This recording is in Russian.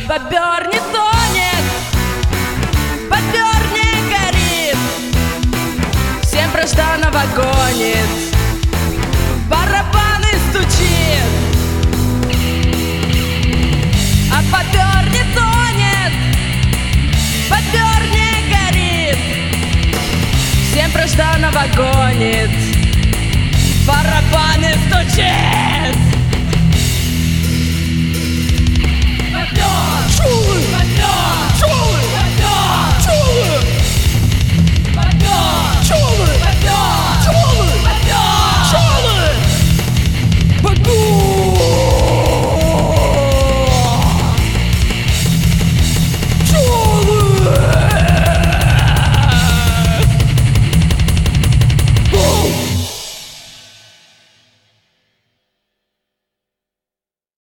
бобер не тонет, бобер не горит, всем Бражданова гонит, барабаны стучит. А бобер не тонет, бобер не горит, всем Бражданова гонит, барабаны стучит.